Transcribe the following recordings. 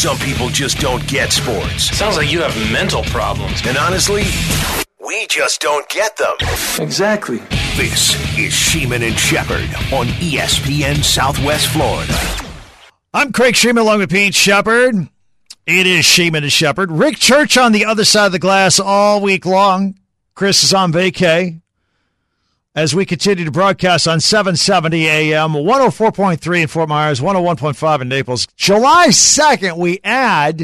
Some people just don't get sports. Sounds like you have mental problems. And honestly, we just don't get them. Exactly. This is Sheeman and Shepherd on ESPN Southwest Florida. I'm Craig Sheeman along with Pete Shepherd. It is Sheeman and Shepherd. Rick Church on the other side of the glass all week long. Chris is on vacay as we continue to broadcast on 770 AM, 104.3 in Fort Myers, 101.5 in Naples. July 2nd, we add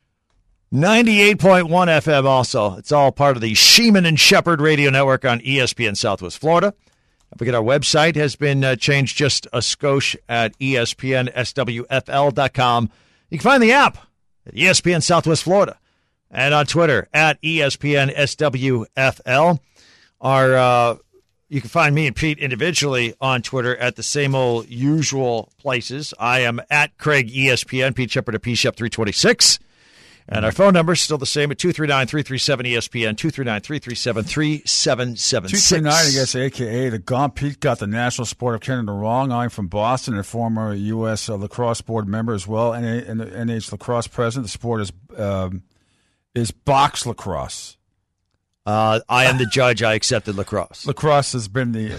98.1 FM also. It's all part of the Sheeman and Shepherd Radio Network on ESPN Southwest Florida. Don't forget our website has been changed just a skosh at ESPNSWFL.com. You can find the app at ESPN Southwest Florida and on Twitter at ESPNSWFL. You can find me and Pete individually on Twitter at the same old usual places. I am at Craig ESPN, Pete Shepherd at PShep326. And our phone number is still the same at 239-337-ESPN, 239-337-3776. 239, I guess, a.k.a. the Gaunt. Pete got the national sport of Canada wrong. I'm from Boston and former U.S. lacrosse board member as well, and NH lacrosse president. The sport is box lacrosse. I am the judge. I accepted lacrosse. Lacrosse has been the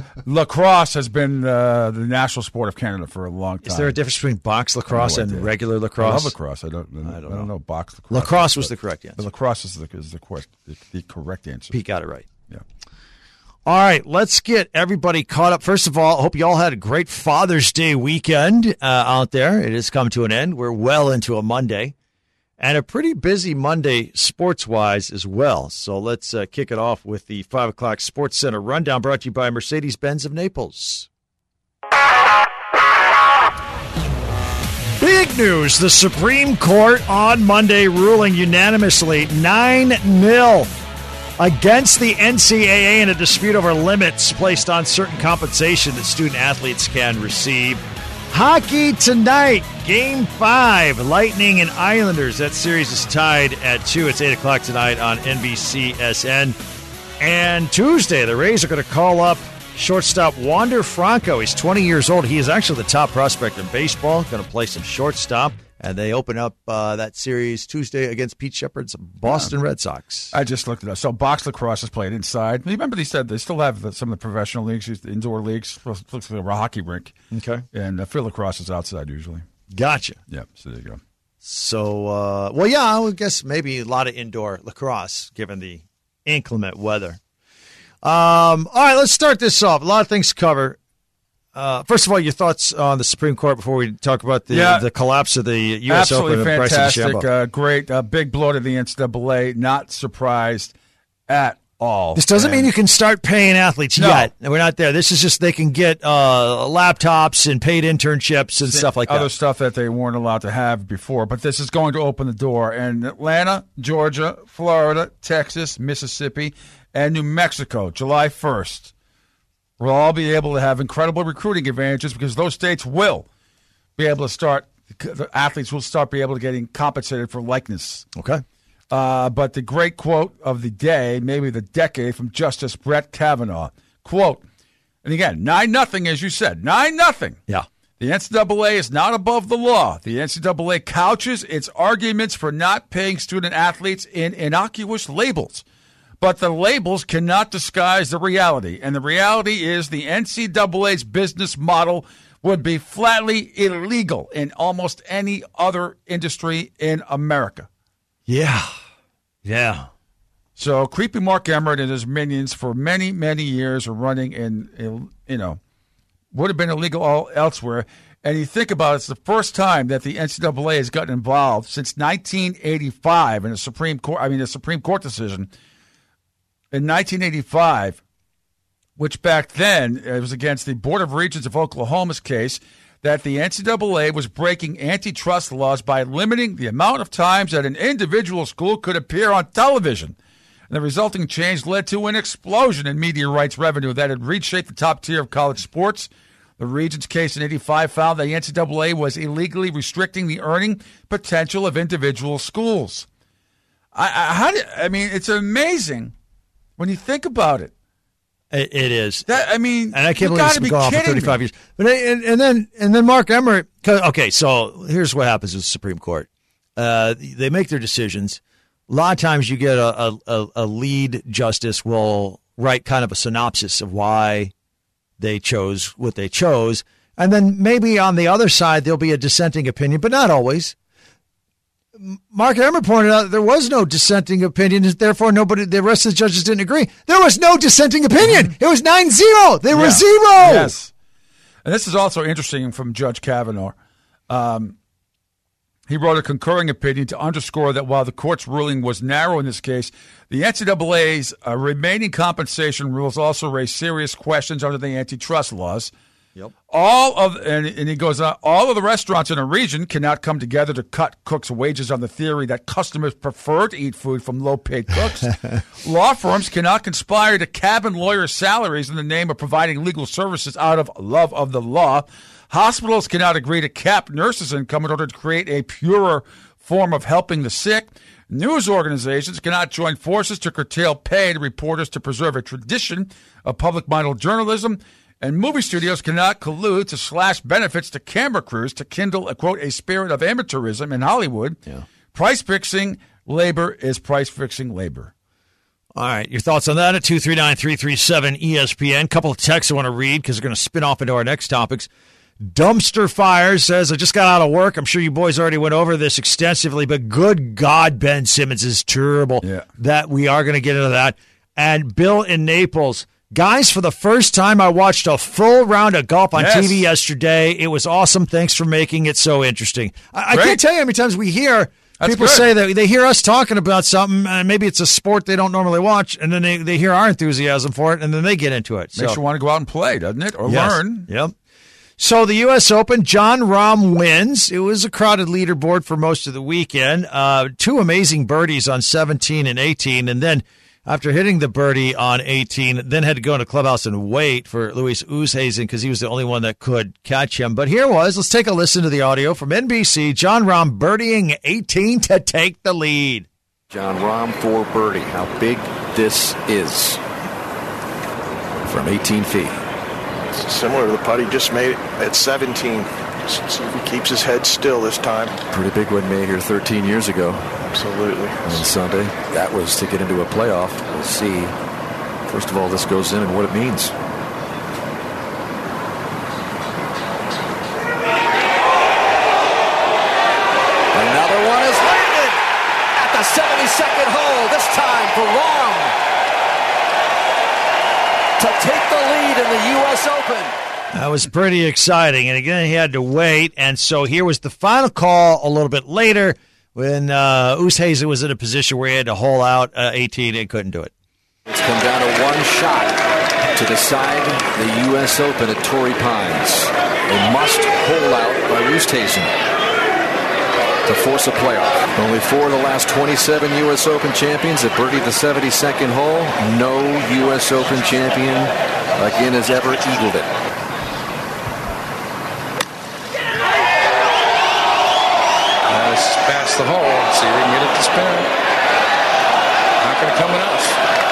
national sport of Canada for a long time. Is there a difference between box lacrosse and regular lacrosse? I love lacrosse. I don't know box lacrosse. Lacrosse was the correct answer. But lacrosse is the correct answer. Pete got it right. Yeah. All right, let's get everybody caught up. First of all, I hope you all had a great Father's Day weekend out there. It has come to an end. We're well into a Monday. And a pretty busy Monday sports-wise as well. So let's kick it off with the 5 o'clock Sports Center rundown brought to you by Mercedes-Benz of Naples. Big news. The Supreme Court on Monday ruling unanimously 9-0 against the NCAA in a dispute over limits placed on certain compensation that student-athletes can receive. Hockey tonight, Game 5, Lightning and Islanders. That series is tied at 2. It's 8 o'clock tonight on NBCSN. And Tuesday, the Rays are going to call up shortstop Wander Franco. He's 20 years old. He is actually the top prospect in baseball. Going to play some shortstop. And they open up that series Tuesday against Pete Shepherd's Boston Red Sox. I just looked it up. So box lacrosse is played inside. Remember they said they still have some of the professional leagues, the indoor leagues. It looks like a hockey rink. Okay. And field lacrosse is outside usually. Gotcha. Yep, so there you go. So, I would guess maybe a lot of indoor lacrosse given the inclement weather. All right, let's start this off. A lot of things to cover. First of all, your thoughts on the Supreme Court before we talk about the collapse of the U.S. Open and Bryson DeChambeau. Fantastic. Great. Big blow to the NCAA. Not surprised at all. This doesn't mean you can start paying athletes yet. We're not there. This is just they can get laptops and paid internships and stuff like that. Other stuff that they weren't allowed to have before. But this is going to open the door. And Atlanta, Georgia, Florida, Texas, Mississippi, and New Mexico, July 1st. We'll all be able to have incredible recruiting advantages because those states will be able to start, the athletes will start be able to getting compensated for likeness. Okay. But the great quote of the day, maybe the decade, from Justice Brett Kavanaugh. Quote, and again, 9-0, as you said, 9-0. Yeah. The NCAA is not above the law. The NCAA couches its arguments for not paying student athletes in innocuous labels. But the labels cannot disguise the reality. And the reality is the NCAA's business model would be flatly illegal in almost any other industry in America. Yeah. Yeah. So creepy Mark Emmert and his minions for many, many years are running in, would have been illegal elsewhere. And you think about it, it's the first time that the NCAA has gotten involved since 1985 in a Supreme Court decision. In 1985, which back then it was against the Board of Regents of Oklahoma's case, that the NCAA was breaking antitrust laws by limiting the amount of times that an individual school could appear on television. And the resulting change led to an explosion in media rights revenue that had reshaped the top tier of college sports. The Regents case in 85 found that the NCAA was illegally restricting the earning potential of individual schools. It's amazing. When you think about it, it is. And I can't believe it's been going on for 35 years. But and then Mark Emmert. Okay, so here's what happens with the Supreme Court. They make their decisions. A lot of times you get a lead justice will write kind of a synopsis of why they chose what they chose. And then maybe on the other side, there'll be a dissenting opinion, but not always. Mark Emmer pointed out there was no dissenting opinion, therefore the rest of the judges didn't agree. There was no dissenting opinion. It was 9-0. They were 0. Yes. And this is also interesting from Judge Kavanaugh. He wrote a concurring opinion to underscore that while the court's ruling was narrow in this case, the NCAA's remaining compensation rules also raise serious questions under the antitrust laws. Yep. And he goes on, all of the restaurants in a region cannot come together to cut cooks' wages on the theory that customers prefer to eat food from low-paid cooks. Law firms cannot conspire to cabin lawyers' salaries in the name of providing legal services out of love of the law. Hospitals cannot agree to cap nurses' income in order to create a purer form of helping the sick. News organizations cannot join forces to curtail pay to reporters to preserve a tradition of public-minded journalism. And movie studios cannot collude to slash benefits to camera crews to kindle, a spirit of amateurism in Hollywood. Yeah. Price-fixing labor is price-fixing labor. All right, your thoughts on that at 239-337-ESPN. Couple of texts I want to read because we're going to spin off into our next topics. Dumpster Fire says, I just got out of work. I'm sure you boys already went over this extensively, but good God, Ben Simmons is terrible. Yeah. That we are going to get into that. And Bill in Naples, guys, for the first time, I watched a full round of golf on TV yesterday. It was awesome. Thanks for making it so interesting. I can't tell you how many times we hear people say that they hear us talking about something, and maybe it's a sport they don't normally watch, and then they hear our enthusiasm for it, and then they get into it. Makes you want to go out and play, doesn't it? Or learn. Yep. So the U.S. Open, Jon Rahm wins. It was a crowded leaderboard for most of the weekend. 2 amazing birdies on 17 and 18, and then after hitting the birdie on 18, then had to go into the clubhouse and wait for Louis Oosthuizen because he was the only one that could catch him. But here was, let's take a listen to the audio from NBC. Jon Rahm birdieing 18 to take the lead. Jon Rahm for birdie. How big this is from 18 feet. It's similar to the putt he just made at 17. Let's see if he keeps his head still this time. Pretty big one made here 13 years ago. Absolutely. On Sunday. That was to get into a playoff. We'll see. First of all, this goes in and what it means. Another one is landed at the 72nd hole. This time for Rahm to take the lead in the U.S. Open. That was pretty exciting. And again, he had to wait. And so here was the final call a little bit later when Oosthuizen was in a position where he had to hole out 18 and couldn't do it. It's come down to one shot to decide the U.S. Open at Torrey Pines. A must hole out by Oosthuizen to force a playoff. Only 4 of the last 27 U.S. Open champions have birdied the 72nd hole. No U.S. Open champion again has ever eagled it. Past the hole. See if they can get it to spin. Not going to come enough.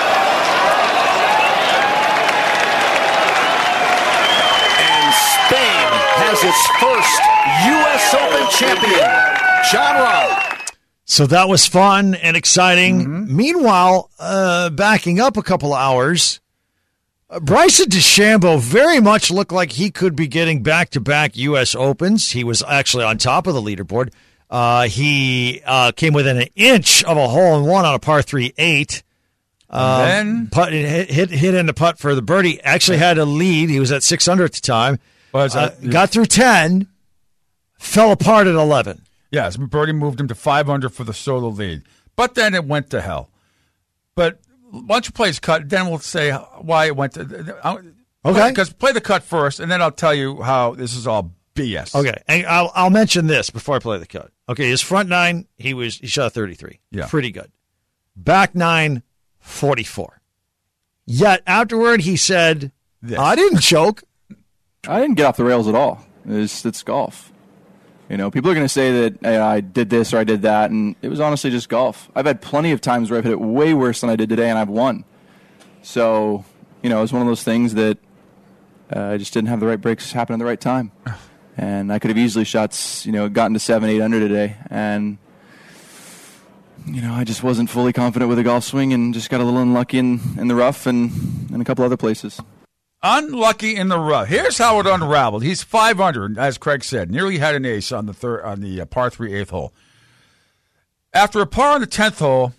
And Spain has its first U.S. Open champion, Jon Rahm. So that was fun and exciting. Mm-hmm. Meanwhile, backing up a couple of hours, Bryson DeChambeau very much looked like he could be getting back-to-back U.S. Opens. He was actually on top of the leaderboard. He came within an inch of a hole-in-one on a par 3-8. Then hit in the putt for the birdie. Actually had a lead. He was at 6 under at the time. Got through 10, fell apart at 11. Yes, birdie moved him to 5 under for the solo lead. But then it went to hell. But once you play his cut, then we'll say why it went to. Okay. Because play the cut first, and then I'll tell you how this is all BS. Okay, and I'll mention this before I play the cut. Okay, his front 9, he shot a 33. Yeah. Pretty good. Back 9, 44. Yet afterward he said, I didn't choke. I didn't get off the rails at all. It's golf. You know, people are going to say that hey, I did this or I did that, and it was honestly just golf. I've had plenty of times where I've hit it way worse than I did today, and I've won. So, you know, it was one of those things that I just didn't have the right breaks happen at the right time. And I could have easily gotten to 7, 8 under today. And I just wasn't fully confident with the golf swing and just got a little unlucky in the rough and in a couple other places. Unlucky in the rough. Here's how it unraveled. He's 5 under, as Craig said. Nearly had an ace on the par 3 8th hole. After a par on the 10th hole,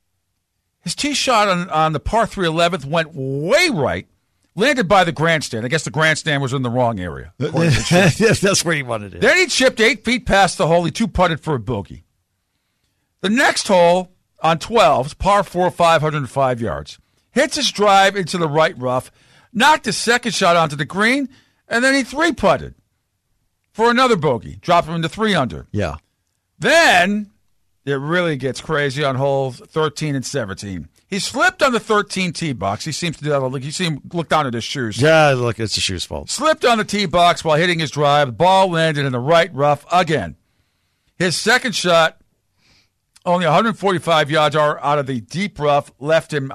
his tee shot on the par 3 11th went way right, landed by the grandstand. I guess the grandstand was in the wrong area. That's where he wanted it. Then he chipped 8 feet past the hole. He two-putted for a bogey. The next hole on 12, par 4, 505 yards. Hits his drive into the right rough, knocked his second shot onto the green, and then he three-putted for another bogey, dropped him into 3 under. Yeah. Then it really gets crazy on holes 13 and 17. He slipped on the 13 tee box. He seems to do that. You see him look down at his shoes. Yeah, look, it's the shoes' fault. Slipped on the tee box while hitting his drive. The ball landed in the right rough again. His second shot, only 145 yards out of the deep rough, left him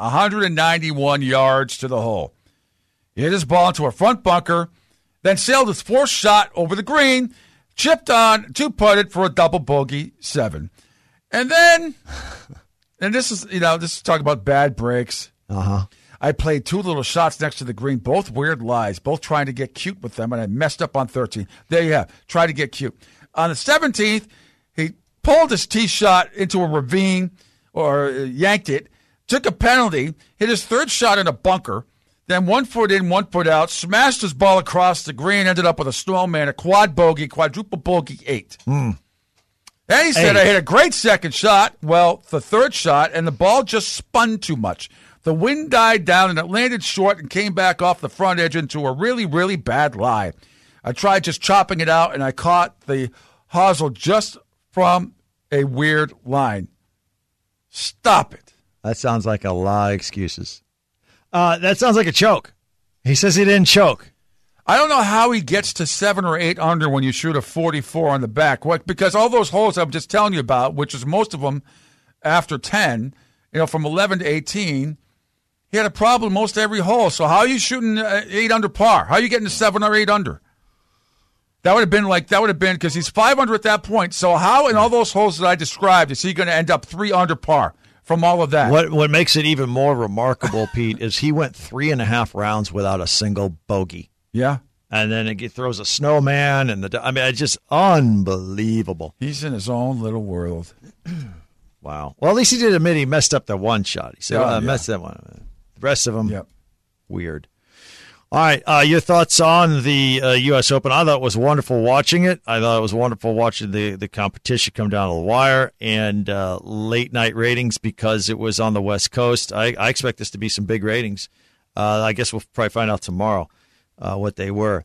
191 yards to the hole. He hit his ball into a front bunker, then sailed his fourth shot over the green, chipped on, two-putted for a double bogey 7. And then, and this is talking about bad breaks. I played 2 little shots next to the green, both weird lies, both trying to get cute with them, and I messed up on 13. There you have, try to get cute. On the 17th, he pulled his tee shot into a ravine, or yanked it, took a penalty, hit his third shot in a bunker, then 1 foot in, 1 foot out, smashed his ball across the green, ended up with a snowman, a quadruple bogey 8. Then he said, I hit a great second shot. Well, the third shot, and the ball just spun too much. The wind died down, and it landed short and came back off the front edge into a really, really bad lie. I tried just chopping it out, and I caught the hosel just from a weird line. Stop it. That sounds like a lot of excuses. That sounds like a choke. He says he didn't choke. I don't know how he gets to 7 or 8 under when you shoot a 44 on the back. What? Because all those holes I'm just telling you about, which is most of them after 10, from 11 to 18, he had a problem most every hole. So how are you shooting 8 under par? How are you getting to 7 or 8 under? That would have been because he's 5 under at that point. So how in all those holes that I described is he going to end up 3 under par from all of that? What makes it even more remarkable, Pete, is he went 3.5 rounds without a single bogey. Yeah. And then it throws a snowman, it's just unbelievable. He's in his own little world. Wow. Well, at least he did admit he messed up the one shot. He said, I messed that one. The rest of them, weird. All right, your thoughts on the U.S. Open. I thought it was wonderful watching it. I thought it was wonderful watching the competition come down to the wire and late-night ratings because it was on the West Coast. I expect this to be some big ratings. I guess we'll probably find out tomorrow what they were.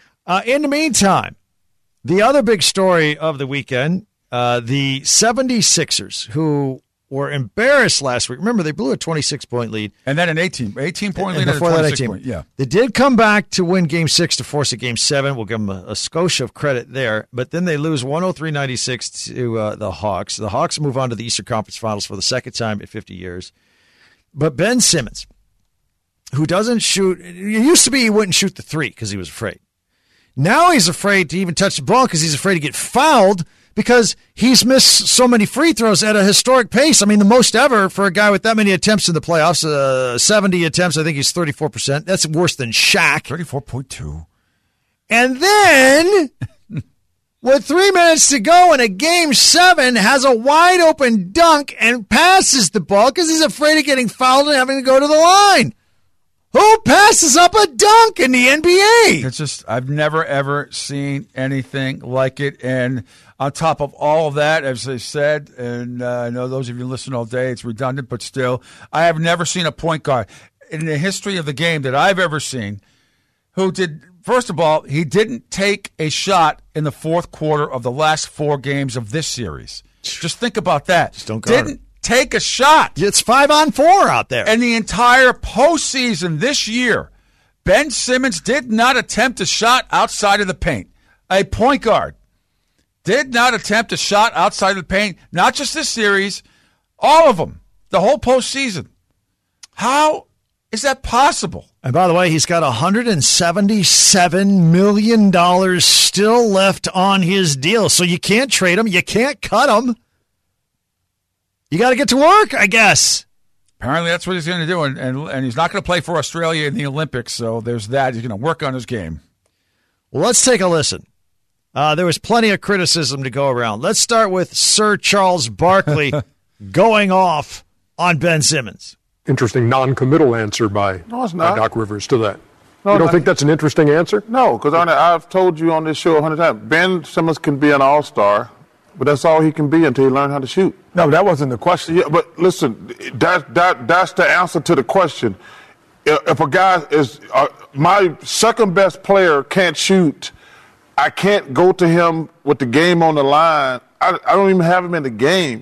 In the meantime, the other big story of the weekend, the 76ers, who were embarrassed last week. Remember, they blew a 26-point lead. And then an 18-point lead and a 26-point. Yeah. They did come back to win Game 6 to force a Game 7. We'll give them a skosh of credit there. But then they lose 103-96 to the Hawks. The Hawks move on to the Eastern Conference Finals for the second time in 50 years. But Ben Simmons, who doesn't shoot, it used to be he wouldn't shoot the 3 because he was afraid. Now he's afraid to even touch the ball because he's afraid to get fouled because he's missed so many free throws at a historic pace. I mean, the most ever for a guy with that many attempts in the playoffs, 70 attempts. I think he's 34%. That's worse than Shaq. 34.2. And then, with 3 minutes to go in a Game 7, has a wide-open dunk and passes the ball because he's afraid of getting fouled and having to go to the line. Who passes up a dunk in the NBA? It's just, I've never, ever seen anything like it. And on top of all of that, as I said, and I know those of you who listen all day, it's redundant, but still, I have never seen a point guard in the history of the game that I've ever seen who did, first of all, he didn't take a shot in the fourth quarter of the last 4 games of this series. Just think about that. Just don't guard Didn't take a shot. It's 5-on-4 out there. And the entire postseason this year, Ben Simmons did not attempt a shot outside of the paint. A point guard did not attempt a shot outside of the paint. Not just this series, all of them, the whole postseason. How is that possible? And by the way, he's got $177 million still left on his deal. So you can't trade him. You can't cut him. You got to get to work, I guess. Apparently that's what he's going to do, and he's not going to play for Australia in the Olympics, so there's that. He's going to work on his game. Well, let's take a listen. There was plenty of criticism to go around. Let's start with Sir Charles Barkley going off on Ben Simmons. Interesting non-committal answer by Doc Rivers to that. No, you don't think that's an interesting answer? No, because I've told you on this show 100 times, Ben Simmons can be an all-star, but that's all he can be until he learns how to shoot. No, but that wasn't the question. Yeah, but listen, that's the answer to the question. If a guy is my second best player can't shoot, I can't go to him with the game on the line. I don't even have him in the game.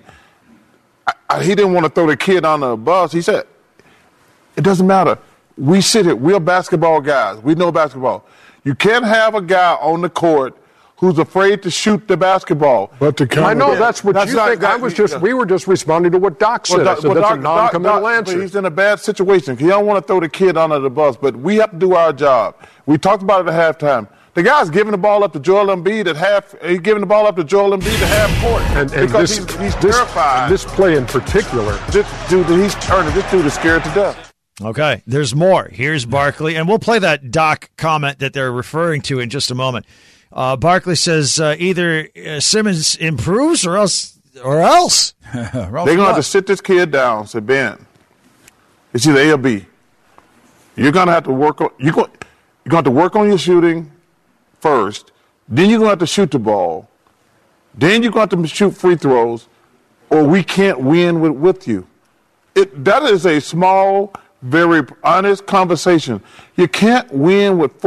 He didn't want to throw the kid under the bus. He said, it doesn't matter. We sit here. We're basketball guys. We know basketball. You can't have a guy on the court who's afraid to shoot the basketball. But I know that's what you think. We were just responding to what Doc said. That's a non-committal answer. He's in a bad situation. He don't want to throw the kid under the bus, but we have to do our job. We talked about it at halftime. The guy's giving the ball up to Joel Embiid at half. He's giving the ball up to Joel Embiid at half court because he's terrified. This play in particular, this dude is scared to death. Okay, there's more. Here's Barkley, and we'll play that Doc comment that they're referring to in just a moment. Barkley says either Simmons improves or else. They're going to have to sit this kid down and say, Ben, it's either A or B. You're going to have to work on you're going to have to work on your shooting first. Then you're going to have to shoot the ball. Then you're going to have to shoot free throws, or we can't win with you. That is a small, very honest conversation. You can't win with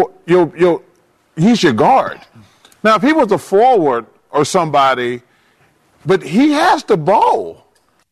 he's your guard. Now, if he was a forward or somebody, but he has the ball.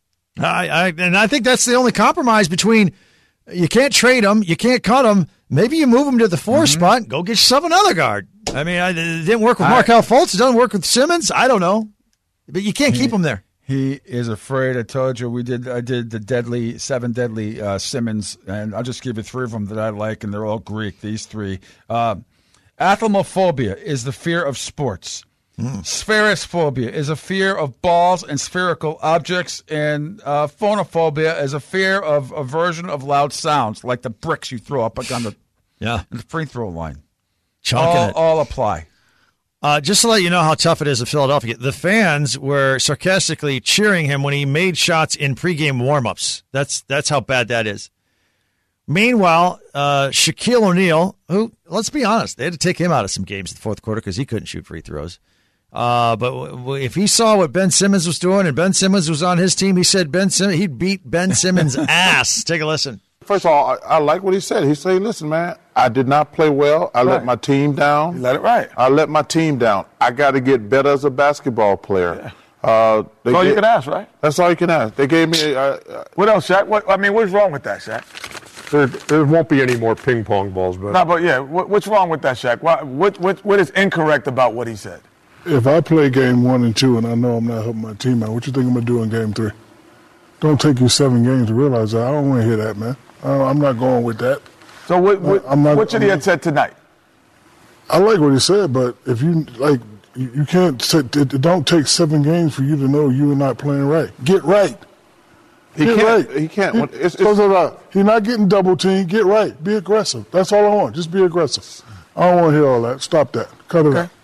And I think that's the only compromise between you can't trade him, you can't cut him. Maybe you move him to the 4 spot, go get yourself another guard. I mean, it didn't work with Markelle Fultz. It doesn't work with Simmons. I don't know. But you can't keep him there. He is afraid. I told you I did the 7 deadly Simmons, and I'll just give you 3 of them that I like, and they're all Greek, these 3. Athlemophobia is the fear of sports. Spherophobia is a fear of balls and spherical objects, and phonophobia is a fear of aversion of loud sounds, like the bricks you throw up on the free throw line. All apply. Just to let you know how tough it is in Philadelphia, the fans were sarcastically cheering him when he made shots in pregame warmups. That's how bad that is. Meanwhile, Shaquille O'Neal, who, let's be honest, they had to take him out of some games in the fourth quarter because he couldn't shoot free throws. But if he saw what Ben Simmons was doing and Ben Simmons was on his team, he said he'd beat Ben Simmons' ass. Take a listen. First of all, I like what he said. He said, listen, man, I did not play well. I let my team down. You let it right. I let my team down. I got to get better as a basketball player. Yeah. That's all you can ask, right? That's all you can ask. They gave me... what else, Shaq? What's wrong with that, Shaq? There won't be any more ping pong balls, but... No, but yeah, what's wrong with that, Shaq? What is incorrect about what he said? If I play game 1 and 2 and I know I'm not helping my team out, what you think I'm going to do in game 3? Don't take you 7 games to realize that. I don't want to hear that, man. I'm not going with that. So what should he have said tonight? I like what he said, but if you you can't say, it don't take 7 games for you to know you're not playing right. Get right. He can't. He's not getting double teamed. Get right. Be aggressive. That's all I want. Just be aggressive. I don't want to hear all that. Stop that. Cut it out.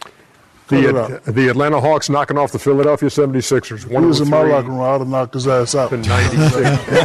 The Atlanta Hawks knocking off the Philadelphia 76ers. He was in my locker room. I would have knocked his ass out. 96.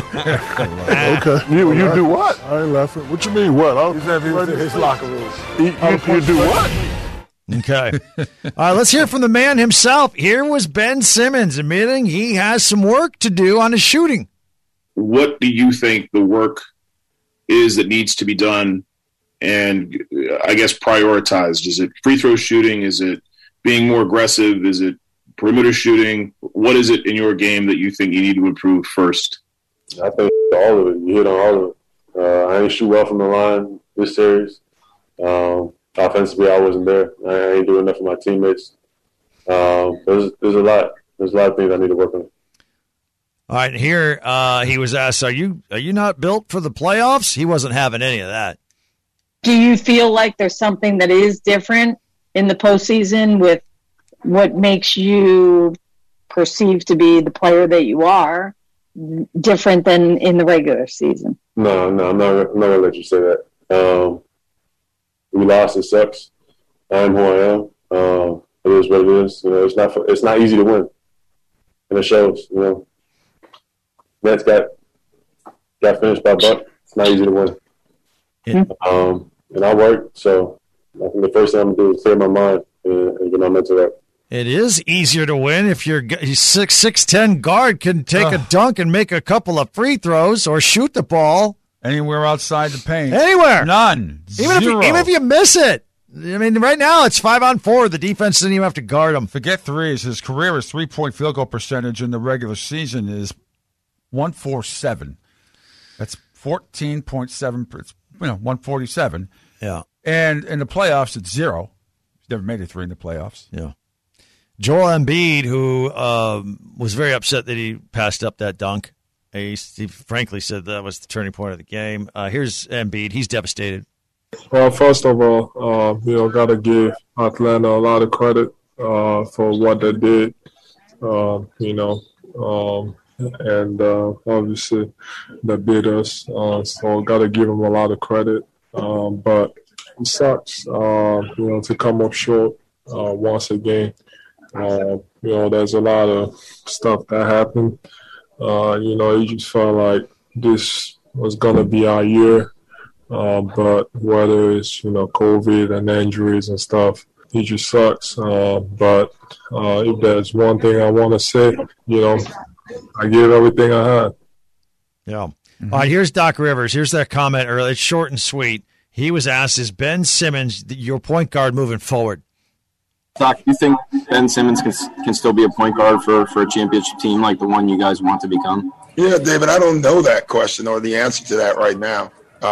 Okay. You do what? I ain't laughing. What you mean, what? He said he was in his locker room. You do what? Okay. All right, let's hear from the man himself. Here was Ben Simmons admitting he has some work to do on his shooting. What do you think the work is that needs to be done and, I guess, prioritized? Is it free throw shooting? Is it being more aggressive? Is it perimeter shooting? What is it in your game that you think you need to improve first? I think all of it. You hit on all of it. I ain't shoot well from the line this series. Offensively, I wasn't there. I ain't doing enough for my teammates. There's a lot. There's a lot of things I need to work on. All right, here he was asked, "Are you not built for the playoffs?" He wasn't having any of that. Do you feel like there's something that is different in the postseason with what makes you perceived to be the player that you are different than in the regular season? No, I'm not gonna let you say that. We lost. It sucks. I am who I am. It is what it is. You know, it's not easy to win, and it shows. You know, Nets got finished by Buck. It's not easy to win. Yeah. And I work, so I think the first thing I'm gonna do is clear my mind and get my mental up. It is easier to win if your 6'10" guard can take a dunk and make a couple of free throws or shoot the ball anywhere outside the paint. Anywhere, none. Even if you miss it. I mean, right now it's 5-on-4. The defense didn't even have to guard him. Forget threes. His career 3-point field goal percentage in the regular season is 147. That's 14.7. 147. Yeah. And in the playoffs, it's 0. He's never made a 3 in the playoffs. Yeah. Joel Embiid, who was very upset that he passed up that dunk. He frankly said that was the turning point of the game. Here's Embiid. He's devastated. Well, first of all, got to give Atlanta a lot of credit for what they did, and obviously they beat us, so got to give them a lot of credit. But it sucks, to come up short once again. There's a lot of stuff that happened. You just felt like this was going to be our year. But whether it's, COVID and injuries and stuff, it just sucks. But if there's one thing I want to say, I gave everything I had. Yeah. Mm-hmm. All right, here's Doc Rivers. Here's that comment earlier. It's short and sweet. He was asked, is Ben Simmons your point guard moving forward? Doc, you think Ben Simmons can still be a point guard for a championship team like the one you guys want to become? Yeah, David, I don't know that question or the answer to that right now.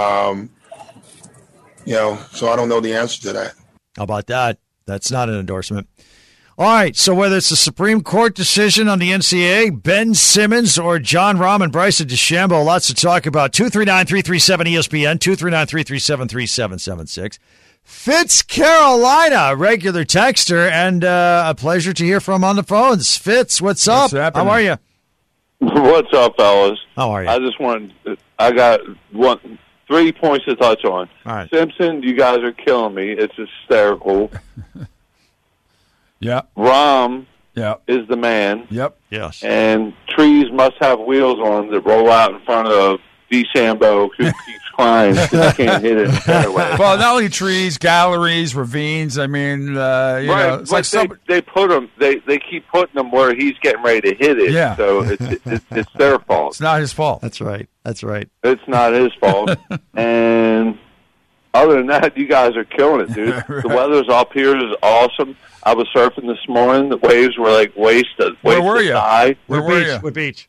So I don't know the answer to that. How about that? That's not an endorsement. All right, so whether it's a Supreme Court decision on the NCAA, Ben Simmons, or John Rahm and Bryson DeChambeau, lots to talk about. 239-337-ESPN, 239-337-3776. Fitz Carolina, regular texter, and a pleasure to hear from on the phones. Fitz, what's up? How are you? What's up, fellas? How are you? I got 3 points to touch on. All right. Simpson, you guys are killing me. It's hysterical. Yeah. Rahm Yep. is the man. Yep. Yes. And trees must have wheels on that roll out in front of DeChambeau, who keeps crying because he can't hit it in the fairway. Well, not only trees, galleries, ravines. I mean, right. It's like they put them. They keep putting them where he's getting ready to hit it. Yeah. So it's their fault. It's not his fault. That's right. That's right. It's not his fault. And other than that, you guys are killing it, dude. Right. The weather's up here is awesome. I was surfing this morning. The waves were like waist Where were you? high. Where were you? What beach?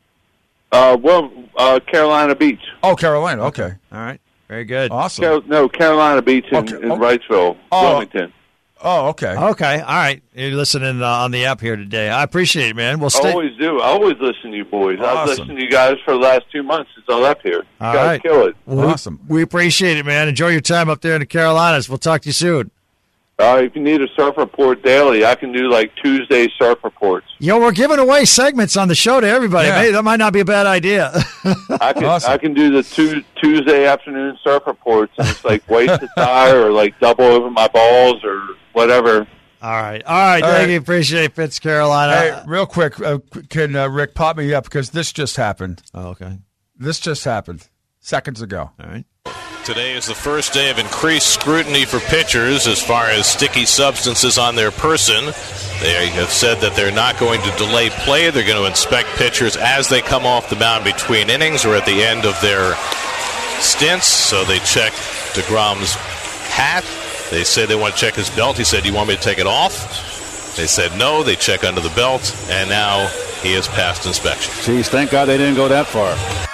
Carolina Beach. Oh, Carolina. Okay. All right. Very good. Awesome. Carolina Beach in Wrightsville, Wilmington. Oh, okay. Okay. All right. You're listening on the app here today. I appreciate it, man. We'll stay. I always do. I always listen to you boys. Awesome. I've listened to you guys for the last 2 months since I left here. You All guys right. kill it. Well, Awesome. We appreciate it, man. Enjoy your time up there in the Carolinas. We'll talk to you soon. If you need a surf report daily, I can do like Tuesday surf reports. We're giving away segments on the show to everybody. Yeah. Hey, that might not be a bad idea. I can do the Tuesday afternoon surf reports, and it's like wasted tire or like double over my balls or whatever. All right. Thank you. Appreciate it, Fitz Carolina. Hey, real quick, can Rick pop me up because this just happened. Oh, okay. This just happened seconds ago. All right. Today is the first day of increased scrutiny for pitchers as far as sticky substances on their person. They have said that they're not going to delay play. They're going to inspect pitchers as they come off the mound between innings or at the end of their stints. So they check DeGrom's hat. They say they want to check his belt. He said, "Do you want me to take it off?" They said no. They check under the belt, and now he has passed inspection. Jeez, thank God they didn't go that far.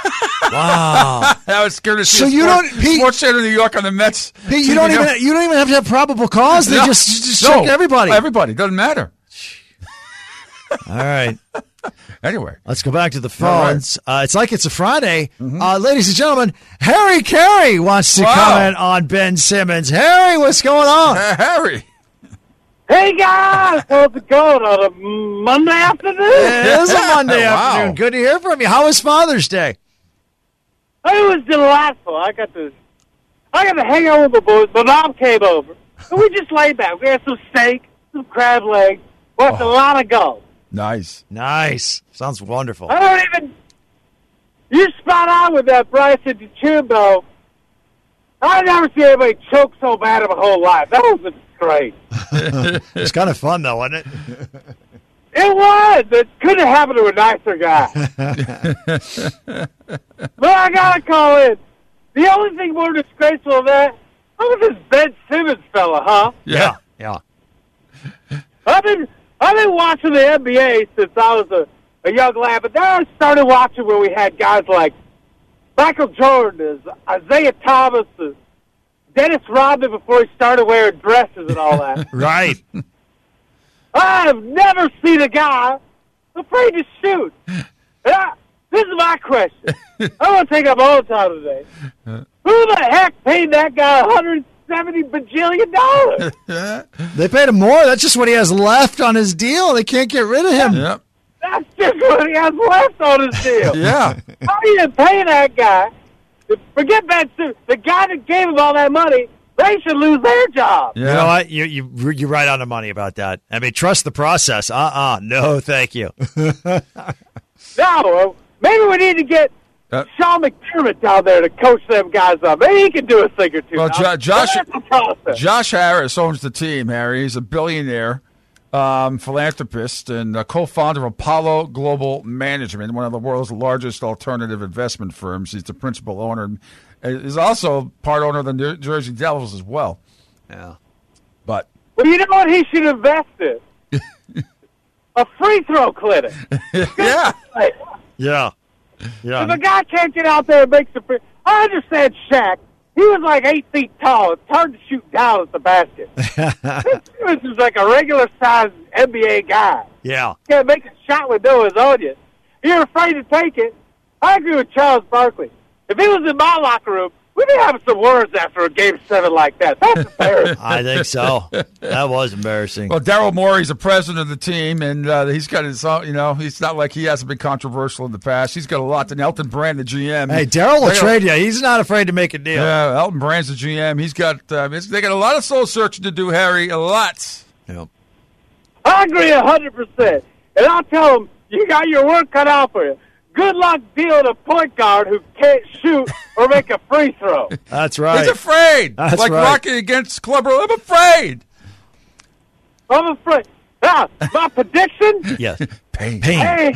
Wow. That was scared to see. So you don't, Pete, Sports Center New York on the Mets. Pete, you don't even have to have probable cause. They just check everybody. Everybody. Doesn't matter. All right. Anyway, let's go back to the phones. Right. It's like it's a Friday. Mm-hmm. Ladies and gentlemen, Harry Carey wants to comment on Ben Simmons. Harry, what's going on? Harry. Hey guys, how's it going on a Monday afternoon? It is a Monday afternoon. Good to hear from you. How was Father's Day? It was delightful. I got to hang out with the boys. My mom came over, and we just laid back. We had some steak, some crab legs, watched a lot of golf. Nice. Sounds wonderful. You spot on with that Bryson DeChambeau. I've never seen anybody choke so bad in my whole life. That was great. It's kind of fun, though, wasn't it? It was. It couldn't happen to a nicer guy. But I got to call in. The only thing more disgraceful than that, was this Ben Simmons fella, huh? Yeah. I've been watching the NBA since I was a young lad, but then I started watching where we had guys like Michael Jordan, Isaiah Thomas, Dennis Rodman before he started wearing dresses and all that. Right. I have never seen a guy afraid to shoot. This is my question. I want to take up all the time today. Who the heck paid that guy $170 bajillion? They paid him more. That's just what he has left on his deal. They can't get rid of him. Yep. That's just what he has left on his deal. Yeah. How do you pay that guy? Forget Ben Simmons. The guy that gave him all that money, they should lose their job. Yeah. You know what? You're right on the money about that. I mean, trust the process. No, thank you. No, maybe we need to get Sean McDermott down there to coach them guys up. Maybe he can do a thing or two. Well, Josh Harris owns the team, Harry. He's a billionaire philanthropist and a co-founder of Apollo Global Management, one of the world's largest alternative investment firms. He's the principal owner. He's also part owner of the New Jersey Devils as well. Yeah. Well, you know what he should invest in? A free throw clinic. Yeah. Yeah. If a guy can't get out there and make some free... I understand Shaq. He was like 8 feet tall. It's hard to shoot down at the basket. This is like a regular-sized NBA guy. Yeah. Can't make a shot with Noah's on you. You're afraid to take it. I agree with Charles Barkley. If he was in my locker room, we'd be having some words after a Game 7 like that. That's embarrassing. I think so. That was embarrassing. Well, Daryl Morey's the president of the team, and he's got his own, he's not like he hasn't been controversial in the past. He's got a lot. And Elton Brand, the GM. Hey, Daryl will trade you. He's not afraid to make a deal. Yeah, Elton Brand's the GM. He's got, they got a lot of soul searching to do, Harry. A lot. Yep. I agree 100%. And I'll tell him, you got your work cut out for you. Good luck dealing a point guard who can't shoot or make a free throw. That's right. He's afraid. That's like right. Rocky against Clubber. I'm afraid. Now, my prediction? Yes. Pain. Pain.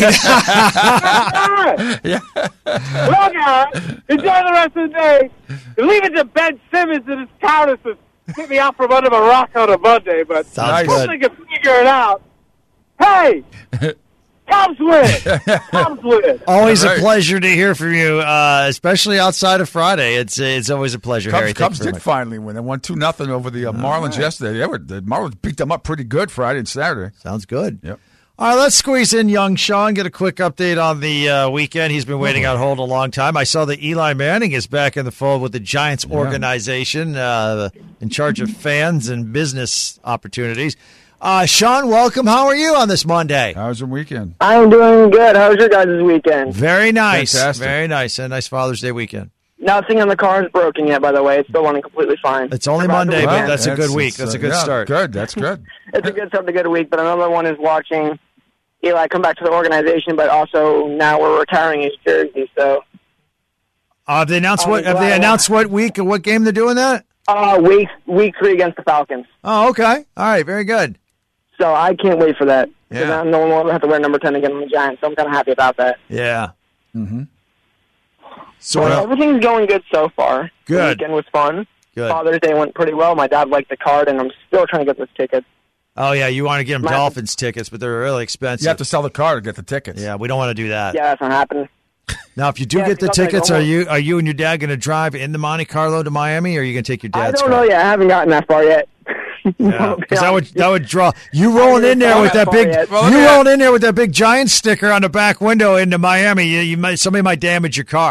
Yeah. Well, guys, enjoy the rest of the day. Leave it to Ben Simmons and his cowardice to get me out from under a rock on a Monday, but Sounds once good. they can figure it out. Hey! Cubs win. Always a pleasure to hear from you, especially outside of Friday. It's always a pleasure, Harry. Cubs did finally win. They won 2-0 over the Marlins yesterday. The Marlins beat them up pretty good Friday and Saturday. Sounds good. Yep. All right, let's squeeze in young Sean, get a quick update on the weekend. He's been waiting on hold a long time. I saw that Eli Manning is back in the fold with the Giants organization in charge of fans and business opportunities. Sean, welcome. How are you on this Monday? How was your weekend? I'm doing good. How was your guys' weekend? Very nice. Fantastic. Very nice. A nice Father's Day weekend. Nothing on the car is broken yet, by the way. It's still running completely fine. It's only Monday, but that's a good week. That's a good start. Good. That's good. It's a good start to a good week, but another one is watching Eli come back to the organization, but also now we're retiring his jersey. So, have they announced what week or what game they're doing that? Week 3 against the Falcons. Oh, okay. All right. Very good. So I can't wait for that. Yeah. No one will have to wear number 10 again on the Giants, so I'm kind of happy about that. Yeah. Mm-hmm. So everything's going good so far. Good. The weekend was fun. Good. Father's Day went pretty well. My dad liked the card, and I'm still trying to get those tickets. Oh, yeah, you want to get them Dolphins tickets, but they're really expensive. You have to sell the car to get the tickets. Yeah, we don't want to do that. Yeah, that's not happening. Now, if you do get the tickets, are you and your dad going to drive into Monte Carlo to Miami, or are you going to take your dad's car? I don't know yet. I haven't gotten that far yet. Yeah, because that would draw you rolling in there with that big rolling in there with that big Giant sticker on the back window into Miami. Somebody might damage your car.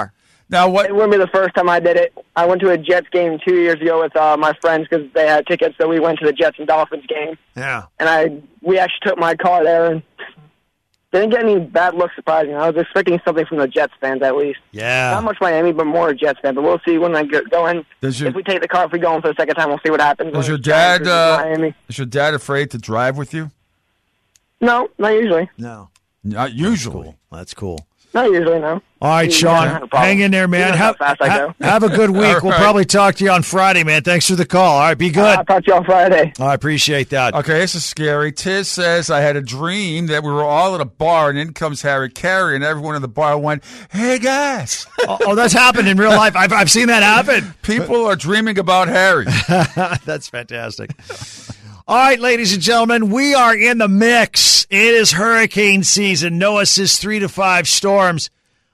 Now, what? It wouldn't be the first time I did it. I went to a Jets game 2 years ago with my friends because they had tickets, so we went to the Jets and Dolphins game. Yeah. And we actually took my car there and didn't get any bad looks, surprising. I was expecting something from the Jets fans, at least. Yeah. Not much Miami, but more Jets fans. But we'll see when I go in. If we take the car, if we go in for the second time, we'll see what happens. Is your dad afraid to drive with you? No, not usually. No. Not usually. That's cool. Not usually, no. All right, Sean, hang in there, man. How fast I go. Have a good week. We'll probably talk to you on Friday, man. Thanks for the call. All right, be good. I'll talk to you on Friday. I appreciate that. Okay, this is scary. Tiz says, I had a dream that we were all at a bar, and in comes Harry Carey, and everyone in the bar went, hey, guys. Oh, that's happened in real life. I've seen that happen. People are dreaming about Harry. That's fantastic. All right, ladies and gentlemen, we are in the mix. It is hurricane season. NOAA says 3 to 5 storms,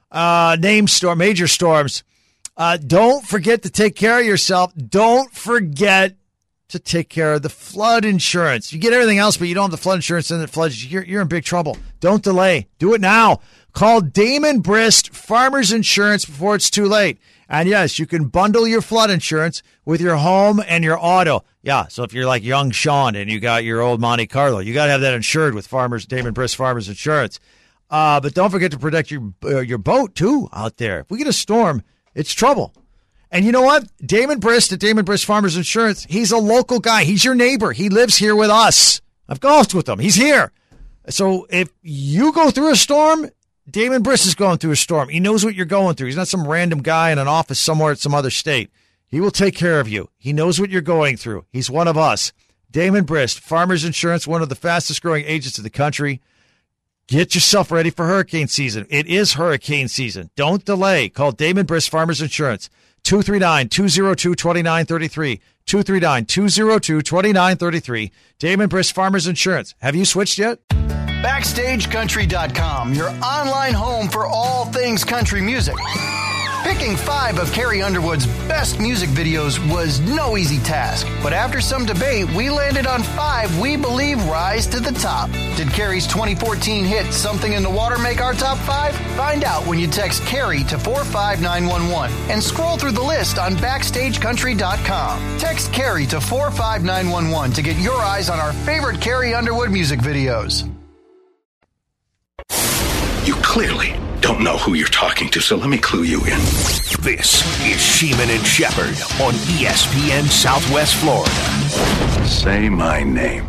major storms. Don't forget to take care of yourself. Don't forget to take care of the flood insurance. You get everything else, but you don't have the flood insurance and it floods. You're in big trouble. Don't delay. Do it now. Call Damon Brist Farmers Insurance before it's too late. And yes, you can bundle your flood insurance with your home and your auto. Yeah, so if you're like young Sean and you got your old Monte Carlo, you got to have that insured with Damon Brist Farmers Insurance. But don't forget to protect your boat, too, out there. If we get a storm, it's trouble. And you know what? Damon Brist at Damon Brist Farmers Insurance, he's a local guy. He's your neighbor. He lives here with us. I've golfed with him. He's here. So if you go through a storm, Damon Brist is going through a storm. He knows what you're going through. He's not some random guy in an office somewhere at some other state. He will take care of you. He knows what you're going through. He's one of us. Damon Brist, Farmers Insurance, one of the fastest growing agents in the country. Get yourself ready for hurricane season. It is hurricane season. Don't delay. Call Damon Brist Farmers Insurance, 239-202-2933, 239-202-2933. Damon Brist Farmers Insurance. Have you switched yet? BackstageCountry.com, your online home for all things country music. Picking 5 of Carrie Underwood's best music videos was no easy task, but after some debate, we landed on 5 we believe rise to the top. Did Carrie's 2014 hit Something in the Water make our top 5? Find out when you text Carrie to 45911 and scroll through the list on BackstageCountry.com. Text Carrie to 45911 to get your eyes on our favorite Carrie Underwood music videos. You clearly don't know who you're talking to, so let me clue you in. This is Sheeman and Shepherd on ESPN Southwest Florida. Say my name.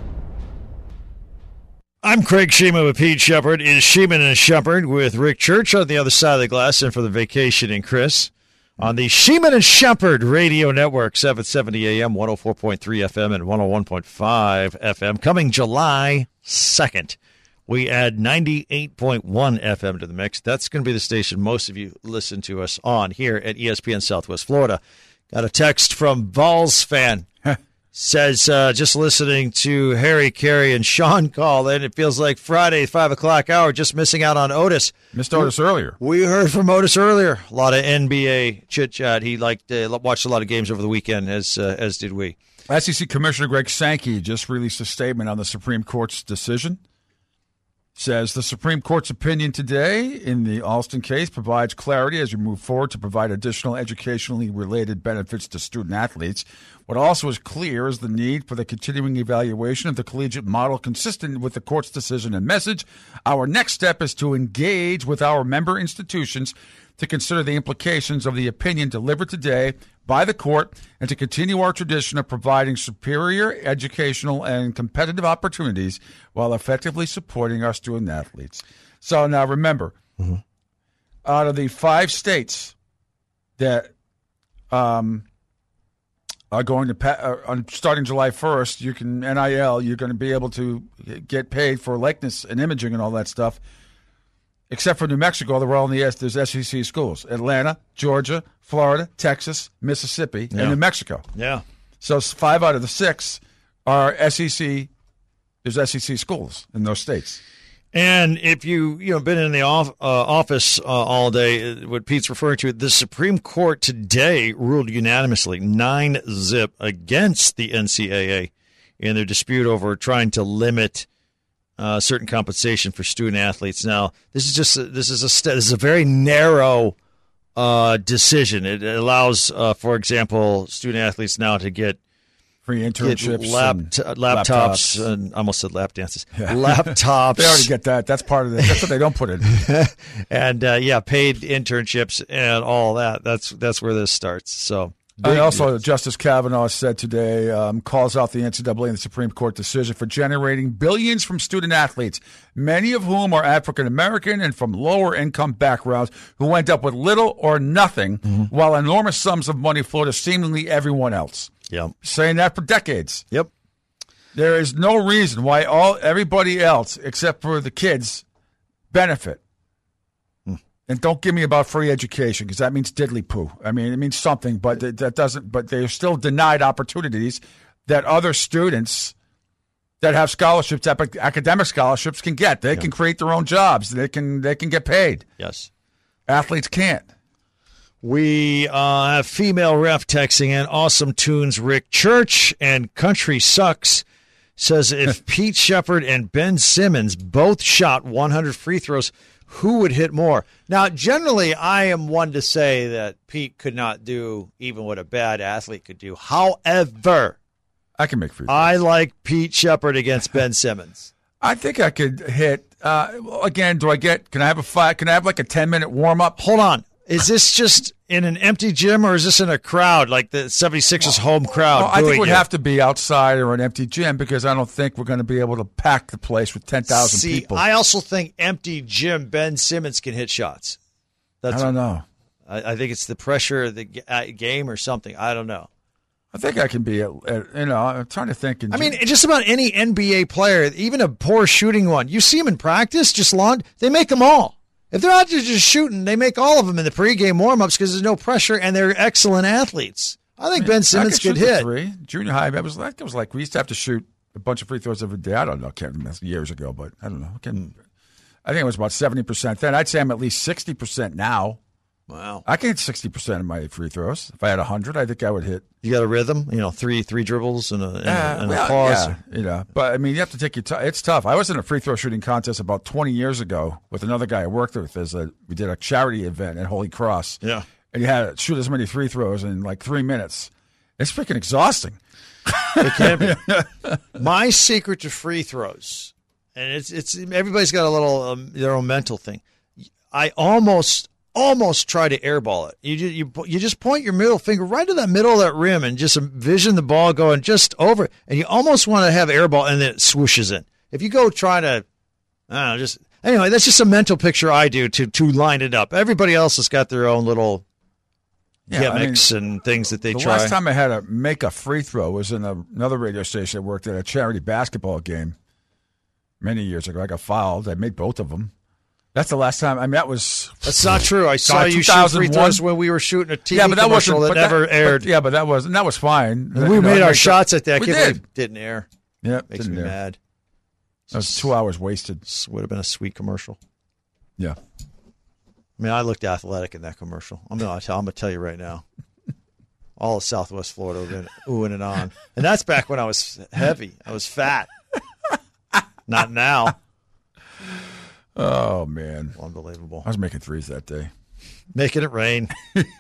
I'm Craig Sheeman with Pete Shepard. It is Sheeman and Shepherd with Rick Church on the other side of the glass and for the vacation and Chris on the Sheeman and Shepherd Radio Network, 770 AM, 104.3 FM, and 101.5 FM. Coming July 2nd. We add 98.1 FM to the mix. That's going to be the station most of you listen to us on here at ESPN Southwest Florida. Got a text from Vols fan. Says, just listening to Harry Carey and Sean call in, it feels like Friday, 5 o'clock hour, just missing out on Otis. Missed Otis earlier. We heard from Otis earlier. A lot of NBA chit-chat. He watched a lot of games over the weekend, as did we. SEC Commissioner Greg Sankey just released a statement on the Supreme Court's decision. Says the Supreme Court's opinion today in the Alston case provides clarity as we move forward to provide additional educationally related benefits to student athletes. What also is clear is the need for the continuing evaluation of the collegiate model consistent with the court's decision and message. Our next step is to engage with our member institutions to consider the implications of the opinion delivered today by the court and to continue our tradition of providing superior educational and competitive opportunities while effectively supporting our student athletes. So now remember, out of the 5 states that are going to starting July 1st, you can NIL, you're going to be able to get paid for likeness and imaging and all that stuff. Except for New Mexico, they're all in there's SEC schools. Atlanta, Georgia, Florida, Texas, Mississippi, and New Mexico. Yeah. So 5 out of the 6 are SEC. There's SEC schools in those states. And if you've been in the office all day, what Pete's referring to, the Supreme Court today ruled unanimously 9-0 against the NCAA in their dispute over trying to limit certain compensation for student athletes. Now, this is a very narrow decision. It allows, for example, student athletes now to get free internships, laptops, and I almost said lap dances. Yeah. Laptops. They already get that. That's part of it. That's what they don't put in. And paid internships and all that. That's where this starts. So. And also, Justice Kavanaugh said today, calls out the NCAA and the Supreme Court decision for generating billions from student athletes, many of whom are African American and from lower income backgrounds, who end up with little or nothing, while enormous sums of money flow to seemingly everyone else. Yep. Saying that for decades. Yep. There is no reason why everybody else, except for the kids, benefit. And don't give me about free education, because that means diddly poo. I mean, it means something, but that doesn't. But they're still denied opportunities that other students that have scholarships, academic scholarships, can get. They can create their own jobs. They can get paid. Yes, athletes can't. We have female ref texting in. Awesome tunes, Rick Church and Country Sucks says if Pete Shepard and Ben Simmons both shot 100 free throws, who would hit more? Now, generally, I am one to say that Pete could not do even what a bad athlete could do. However, I can make free throws. I like Pete Shepard against Ben Simmons. I think I could hit. Again, can I have like a 10-minute warm up? Hold on. Is this just in an empty gym, or is this in a crowd, like the 76ers home crowd? I think it would have to be outside or an empty gym, because I don't think we're going to be able to pack the place with 10,000 people. I also think empty gym, Ben Simmons can hit shots. I don't know. I think it's the pressure of the game or something. I don't know. I think I can be, I'm trying to think. I mean, just about any NBA player, even a poor shooting one, you see them in practice, they make them all. If they're out there just shooting, they make all of them in the pregame warm-ups because there's no pressure, and they're excellent athletes. I think Ben Simmons could hit. Junior high, it was like we used to have to shoot a bunch of free throws every day. I don't know, can't remember, years ago, but I don't know. I think it was about 70% then. I'd say I'm at least 60% now. Wow. I can hit 60% of my free throws. If I had 100, I think I would hit. You got a rhythm? three dribbles and a pause? Yeah, but, I mean, you have to take your time. It's tough. I was in a free throw shooting contest about 20 years ago with another guy I worked with. We did a charity event at Holy Cross. Yeah. And you had to shoot as many free throws in like 3 minutes. It's freaking exhausting. It can be. My secret to free throws, and it's everybody's got a little their own mental thing. I almost try to airball it. You just point your middle finger right to that middle of that rim and just envision the ball going just over it. And you almost want to have airball, and then it swooshes in. If you go try to, anyway, that's just a mental picture I do to line it up. Everybody else has got their own little gimmicks and things that they try. The last time I had to make a free throw was in another radio station I worked at, a charity basketball game many years ago. I got fouled. I made both of them. That's the last time. I mean, that's not true. I saw you shoot free throws when we were shooting a TV commercial that never aired. But that was fine. We made our shots at that. We didn't air. Yeah, makes me mad. That was 2 hours wasted. Would have been a sweet commercial. Yeah. I mean, I looked athletic in that commercial. I'm going to tell you right now. All of Southwest Florida were going oohing and on. And that's back when I was heavy. I was fat. Not now. Oh, man. Unbelievable. I was making threes that day. Making it rain.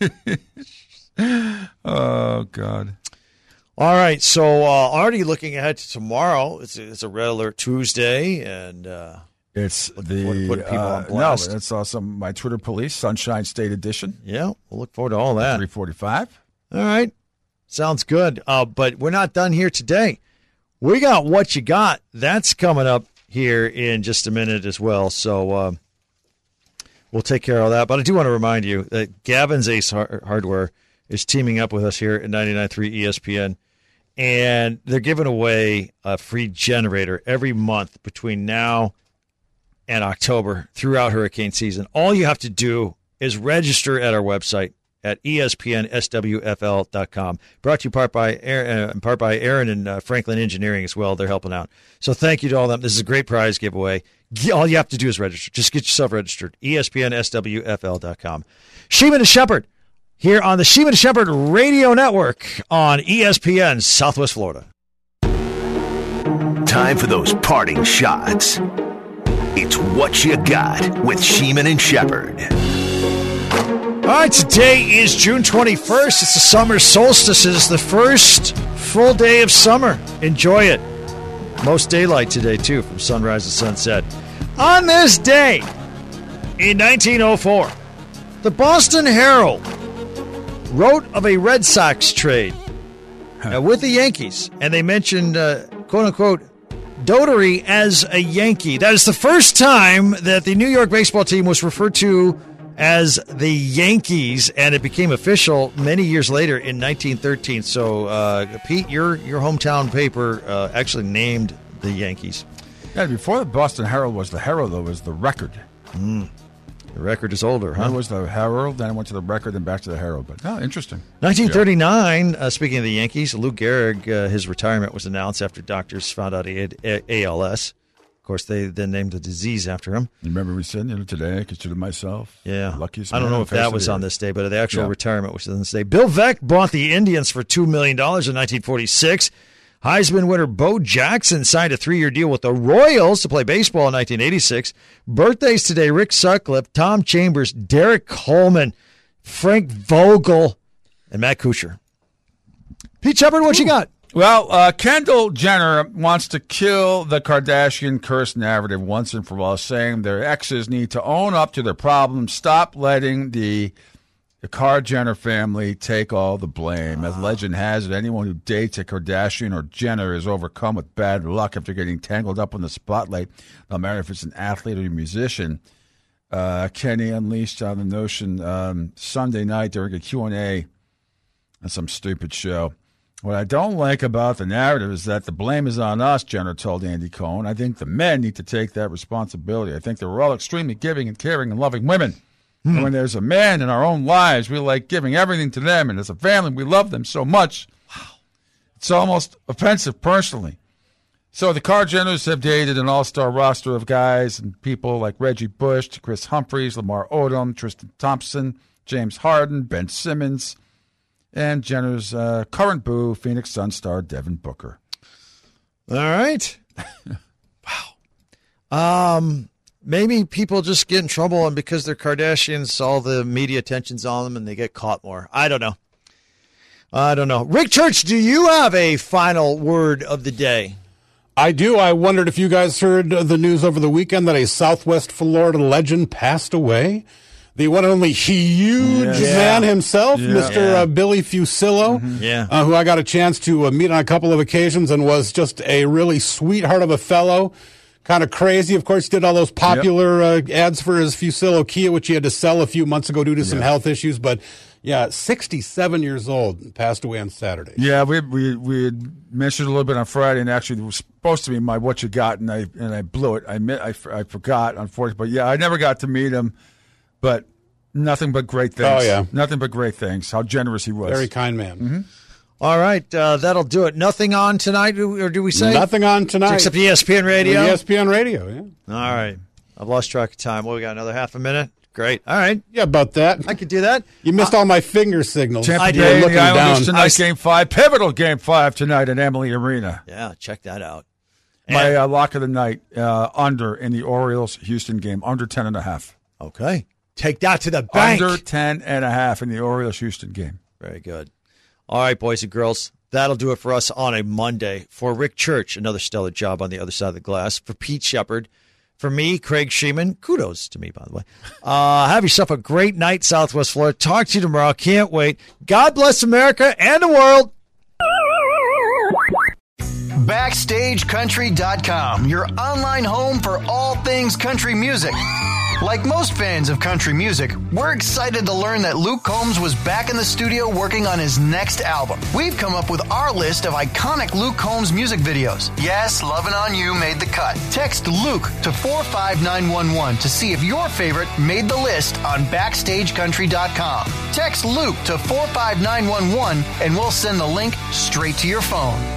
Oh, God. All right. So already looking ahead to tomorrow. It's a Red Alert Tuesday. And it's putting people on blast. It's also my Twitter Police Sunshine State Edition. Yeah. We'll look forward to all that. 3:45. All right. Sounds good. But we're not done here today. We got What You Got. That's coming up here in just a minute as well. So we'll take care of that. But I do want to remind you that Gavin's Ace Hardware is teaming up with us here at 99.3 ESPN. And they're giving away a free generator every month between now and October throughout hurricane season. All you have to do is register at our website at ESPNSWFL.com. Brought to you part by Aaron and Franklin Engineering as well. They're helping out. So thank you to all of them. This is a great prize giveaway. All you have to do is register. Just get yourself registered. ESPNSWFL.com. Sheeman and Shepherd here on the Sheeman and Shepherd Radio Network on ESPN Southwest Florida. Time for those parting shots. It's What You Got with Sheeman and Shepherd. All right, today is June 21st. It's the summer solstice. It is the first full day of summer. Enjoy it. Most daylight today, too, from sunrise to sunset. On this day, in 1904, the Boston Herald wrote of a Red Sox trade with the Yankees, and they mentioned, quote-unquote, Doherty as a Yankee. That is the first time that the New York baseball team was referred to as the Yankees, and it became official many years later in 1913. So, Pete, your hometown paper actually named the Yankees. Yeah, before the Boston Herald was the Herald, though, was the Record. The Record is older, huh? It was the Herald, then I went to the Record, and back to the Herald. But interesting. 1939, speaking of the Yankees, Lou Gehrig, his retirement was announced after doctors found out he had ALS. Of course, they then named the disease after him. You remember we said, today I consider myself the luckiest man. I don't know if that was on this day, but the actual retirement was on this day. Bill Veeck bought the Indians for $2 million in 1946. Heisman winner Bo Jackson signed a 3-year deal with the Royals to play baseball in 1986. Birthdays today, Rick Sutcliffe, Tom Chambers, Derek Coleman, Frank Vogel, and Matt Kuchar. Pete Shepard, what you got? Well, Kendall Jenner wants to kill the Kardashian curse narrative once and for all, saying their exes need to own up to their problems, stop letting the Jenner family take all the blame. As legend has it, anyone who dates a Kardashian or Jenner is overcome with bad luck after getting tangled up in the spotlight, no matter if it's an athlete or a musician. Kenny unleashed on the notion Sunday night during a Q&A on some stupid show. What I don't like about the narrative is that the blame is on us, Jenner told Andy Cohen. I think the men need to take that responsibility. I think that we're all extremely giving and caring and loving women. And when there's a man in our own lives, we like giving everything to them. And as a family, we love them so much. It's almost offensive personally. So the Kardashians have dated an all-star roster of guys and people like Reggie Bush, Chris Humphries, Lamar Odom, Tristan Thompson, James Harden, Ben Simmons, and Jenner's current boo, Phoenix Sun star Devin Booker. All right. Wow. Maybe people just get in trouble, and because they're Kardashians, all the media attention's on them, and they get caught more. I don't know. Rick Church, do you have a final word of the day? I do. I wondered if you guys heard the news over the weekend that a Southwest Florida legend passed away. The one and only huge man himself, Mr. Billy Fusillo, who I got a chance to meet on a couple of occasions and was just a really sweetheart of a fellow. Kind of crazy. Of course, did all those popular ads for his Fusillo Kia, which he had to sell a few months ago due to some health issues. But, 67 years old, passed away on Saturday. Yeah, we had mentioned a little bit on Friday, and actually it was supposed to be my What You Got, and I blew it. I forgot, unfortunately. But, I never got to meet him. But nothing but great things. Oh, yeah. Nothing but great things. How generous he was. Very kind man. Mm-hmm. All right, that'll do it. Nothing on tonight, or do we say? Nothing on tonight. Except ESPN Radio? ESPN Radio, yeah. All right. I've lost track of time. We got another half a minute? Great. All right. Yeah, about that. I could do that. You missed all my finger signals. Tampa Bay and the Islanders tonight, Game 5. Pivotal Game 5 tonight at Amalie Arena. Yeah, check that out. My lock of the night, under in the Orioles-Houston game, under 10.5. Okay. Take that to the bank. Under 10.5 in the Orioles-Houston game. Very good. All right, boys and girls, that'll do it for us on a Monday. For Rick Church, another stellar job on the other side of the glass. For Pete Shepard, for me, Craig Sheeman, kudos to me, by the way. Have yourself a great night, Southwest Florida. Talk to you tomorrow. Can't wait. God bless America and the world. BackstageCountry.com, your online home for all things country music. Like most fans of country music, we're excited to learn that Luke Combs was back in the studio working on his next album. We've come up with our list of iconic Luke Combs music videos. Yes, Lovin' On You made the cut. Text Luke to 45911 to see if your favorite made the list on BackstageCountry.com. Text Luke to 45911 and we'll send the link straight to your phone.